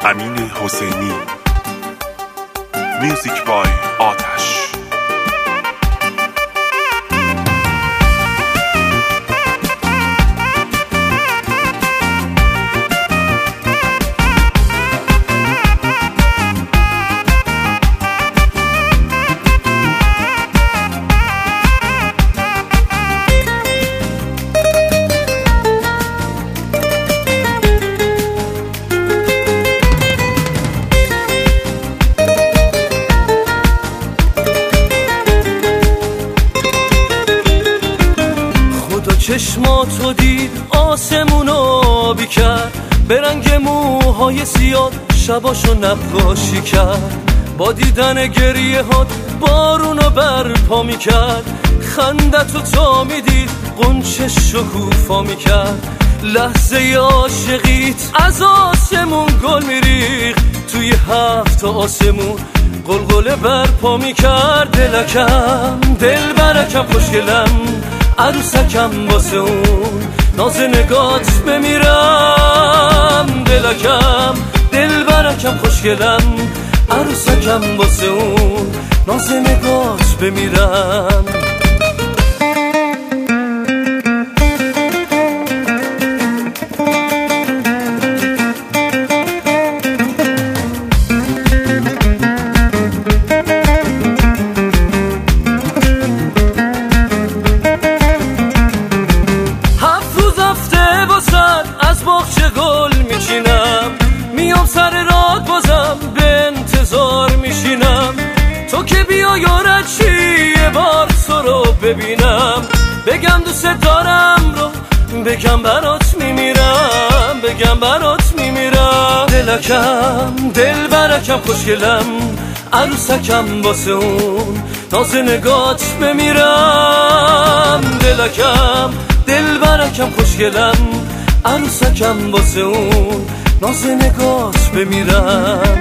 امین حسینی. میوزیک بای آتش. چشماتو دید آسمون آبی کرد، به رنگ موهای سیاه شباشو نقاشی کرد. با دیدن گریه هات بارونو برپا میکرد، خندتو تا میدید قنچه شکوفا میکرد. لحظه عاشقیت از آسمون گل میریخت، توی هفت آسمون قلقله برپا میکرد. دلکم دل برکم خوشگلم عروسکم واسه اون ناز نگات بمیرم. دلکم دل برکم خوشگلم عروسکم واسه اون ناز نگات بمیرم. از باغچه گل میچینم، میام سر راه بازم به انتظار میشینم. تو که بیا یارت چی یه بار تو رو ببینم، بگم دوست دارم رو بگم برات میمیرم، بگم برات میمیرم. دلکم دل برکم خوشگلم عروسکم واسه اون ناز نگات بمیرم. دلکم دل برکم خوشگلم عروسکم واسه اون ناز نگات بمیرم.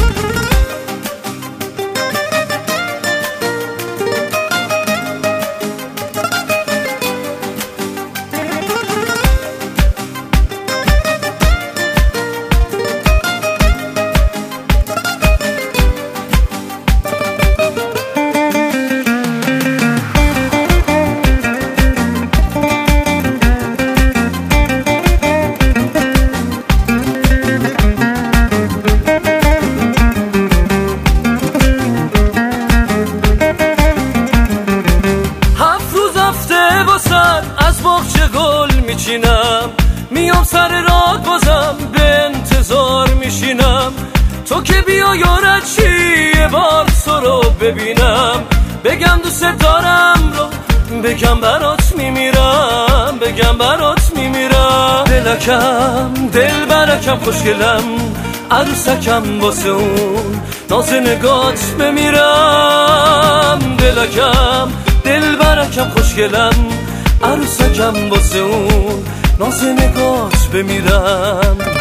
از باغچه گل میچینم، میام سر راه بازم به انتظار میشینم. تو که بیا یارت چی یه بار تو رو ببینم، بگم دوست دارم رو بگم برات میمیرم، بگم برات میمیرم. دلکم دل برکم خوشگلم عروسکم واسه اون ناز نگات بمیرم. دلکم دل برکم خوشگلم عروسکم واسه اون ناز نگات بمیرم.